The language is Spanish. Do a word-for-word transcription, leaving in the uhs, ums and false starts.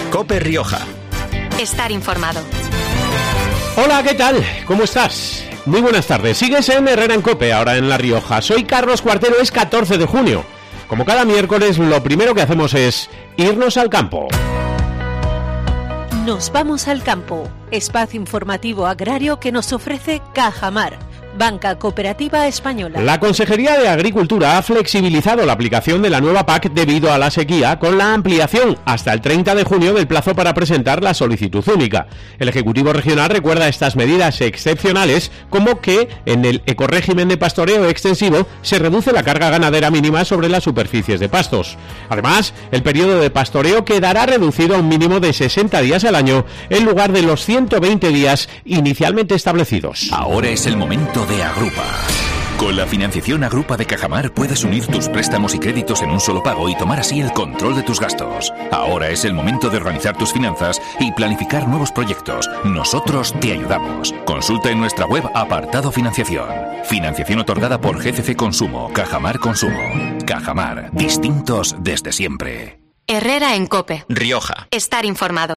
COPE Rioja. Estar informado. Hola, ¿qué tal? ¿Cómo estás? Muy buenas tardes. Sigues en Herrera en COPE, ahora en La Rioja. Soy Carlos Cuartero, es catorce de junio. Como cada miércoles, lo primero que hacemos es irnos al campo. Nos vamos al campo, espacio informativo agrario que nos ofrece Cajamar, Banca Cooperativa Española. La Consejería de Agricultura ha flexibilizado la aplicación de la nueva P A C debido a la sequía, con la ampliación hasta el treinta de junio del plazo para presentar la solicitud única. El Ejecutivo Regional recuerda estas medidas excepcionales, como que en el ecorrégimen de pastoreo extensivo se reduce la carga ganadera mínima sobre las superficies de pastos. Además, el periodo de pastoreo quedará reducido a un mínimo de sesenta días al año, en lugar de los ciento veinte días inicialmente establecidos. Ahora es el momento de Agrupa. Con la financiación Agrupa de Cajamar puedes unir tus préstamos y créditos en un solo pago y tomar así el control de tus gastos. Ahora es el momento de organizar tus finanzas y planificar nuevos proyectos. Nosotros te ayudamos. Consulta en nuestra web apartado financiación. Financiación otorgada por G C C Consumo, Cajamar Consumo. Cajamar, distintos desde siempre. Herrera en COPE. Rioja. Estar informado.